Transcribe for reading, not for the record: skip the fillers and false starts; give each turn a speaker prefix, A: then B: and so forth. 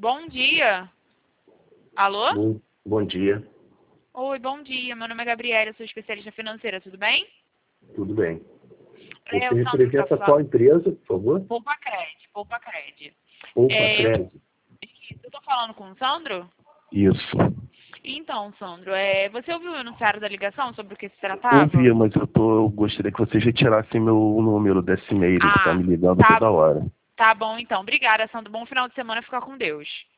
A: Bom dia. Alô?
B: Bom dia,
A: Oi, bom dia. Meu nome é Gabriela, sou especialista financeira, tudo bem?
B: tudo bem.
A: É,
B: Você
A: o Sandro tá
B: representa qual
A: falando.
B: empresa, por favor?
A: Poupa Cred, Poupa Cred.
B: Poupa
A: É,
B: Crédito.
A: eu tô falando com o Sandro?
B: Isso.
A: Então, Sandro, você ouviu o anunciário da ligação sobre o que se tratava?
B: Ouvi, mas eu gostaria que vocês retirassem meu número desse e-mail que tá
A: Ah,
B: me ligando
A: tá,
B: toda hora.
A: tá bom então. Obrigada, Sandro. Bom final de semana, fica com Deus.